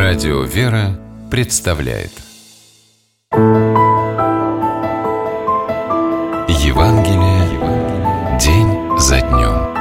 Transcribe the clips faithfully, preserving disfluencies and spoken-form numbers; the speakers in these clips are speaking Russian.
Радио «Вера» представляет Евангелие день за днем.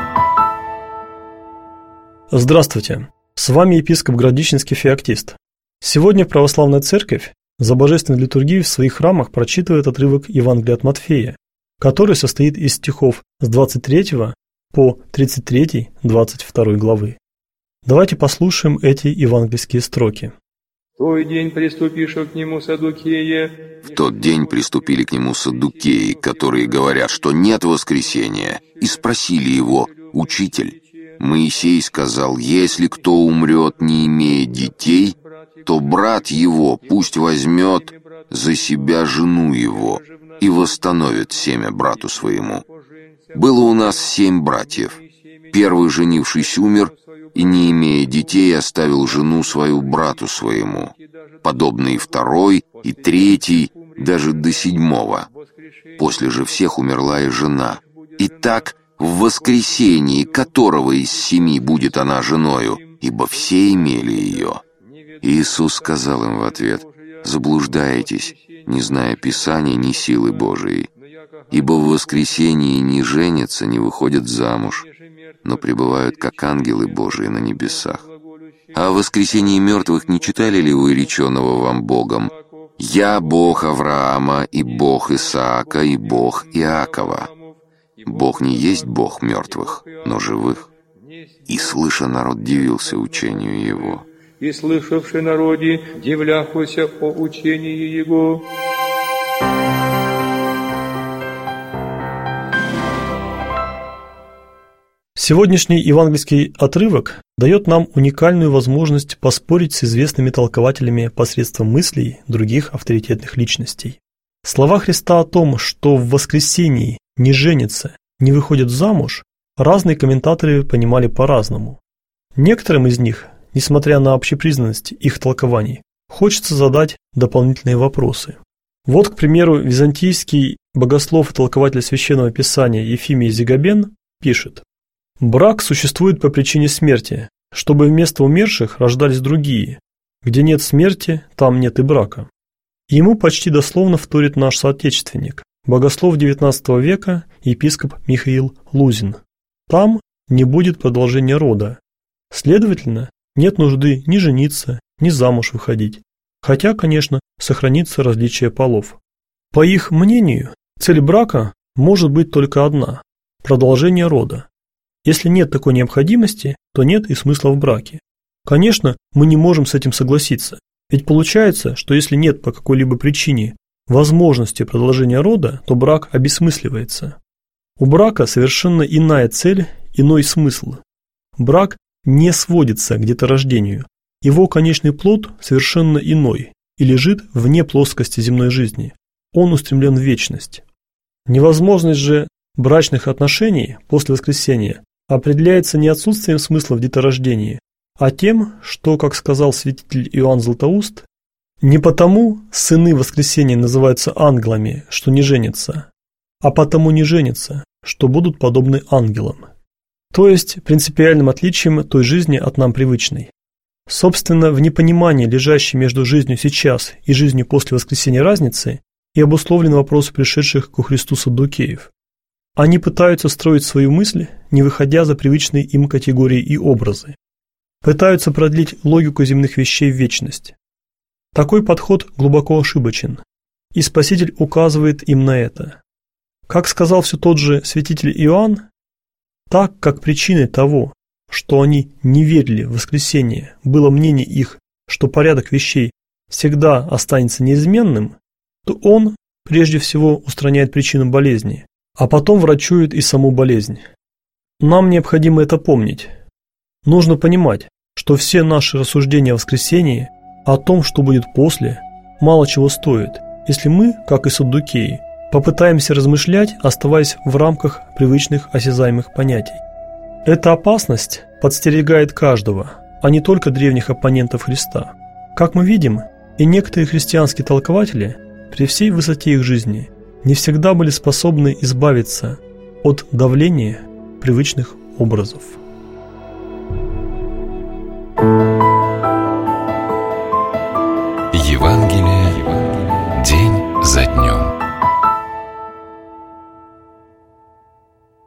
Здравствуйте! С вами епископ Городищенский Феоктист. Сегодня Православная Церковь за Божественной литургией в своих храмах прочитывает отрывок Евангелия от Матфея, который состоит из стихов с двадцать третьего по тридцать третий двадцать второй главы. Давайте послушаем эти евангельские строки. В тот день приступивши к нему саддукеи, В тот день приступили к нему саддукеи, которые говорят, что нет воскресения, и спросили его: «Учитель, Моисей сказал, если кто умрет, не имея детей, то брат его пусть возьмет за себя жену его и восстановит семя брату своему. Было у нас семь братьев. Первый, женившись, умер, и, не имея детей, оставил жену свою брату своему. Подобно и второй, и третий, даже до седьмого. После же всех умерла и жена. Итак, в воскресении которого из семи будет она женою, ибо все имели ее?» Иисус сказал им в ответ: «Заблуждаетесь, не зная Писания ни силы Божией. Ибо в воскресении не женятся, не выходят замуж, но пребывают как ангелы Божии на небесах. А о воскресении мертвых не читали ли вы реченого вам Богом: «Я Бог Авраама, и Бог Исаака, и Бог Иакова»? Бог не есть Бог мертвых, но живых». И, слыша, народ дивился учению его. и слышавши народе, дивляхуся о учении его. Сегодняшний евангельский отрывок дает нам уникальную возможность поспорить с известными толкователями посредством мыслей других авторитетных личностей. Слова Христа о том, что в воскресении не женятся, не выходят замуж, разные комментаторы понимали по-разному. Некоторым из них, несмотря на общепризнанность их толкований, хочется задать дополнительные вопросы. Вот, к примеру, византийский богослов и толкователь Священного Писания Ефимий Зигабен пишет: «Брак существует по причине смерти, чтобы вместо умерших рождались другие. Где нет смерти, там нет и брака». Ему почти дословно вторит наш соотечественник, богослов девятнадцатого века, епископ Михаил Лузин. Там не будет продолжения рода. Следовательно, нет нужды ни жениться, ни замуж выходить. Хотя, конечно, сохранится различие полов. По их мнению, цель брака может быть только одна – продолжение рода. Если нет такой необходимости, то нет и смысла в браке. Конечно, мы не можем с этим согласиться, ведь получается, что если нет по какой-либо причине возможности продолжения рода, то брак обесмысливается. У брака совершенно иная цель, иной смысл. Брак не сводится к деторождению, его конечный плод совершенно иной и лежит вне плоскости земной жизни, он устремлен в вечность. Невозможность же брачных отношений после воскресения определяется не отсутствием смысла в деторождении, а тем, что, как сказал святитель Иоанн Златоуст, не потому сыны воскресения называются ангелами, что не женятся, а потому не женятся, что будут подобны ангелам. То есть принципиальным отличием той жизни от нам привычной. Собственно, в непонимании, лежащей между жизнью сейчас и жизнью после воскресения разницы, и обусловлен вопрос пришедших ко Христу саддукеев. Они пытаются строить свою мысль, не выходя за привычные им категории и образы. Пытаются продлить логику земных вещей в вечность. Такой подход глубоко ошибочен, и Спаситель указывает им на это. Как сказал все тот же святитель Иоанн, так как причиной того, что они не верили в воскресение, было мнение их, что порядок вещей всегда останется неизменным, то он прежде всего устраняет причину болезни, а потом врачует и саму болезнь. Нам необходимо это помнить. Нужно понимать, что все наши рассуждения о воскресении, о том, что будет после, мало чего стоят, если мы, как и саддукеи, попытаемся размышлять, оставаясь в рамках привычных осязаемых понятий. Эта опасность подстерегает каждого, а не только древних оппонентов Христа. Как мы видим, и некоторые христианские толкователи, при всей высоте их жизни, не всегда были способны избавиться от давления привычных образов. днем.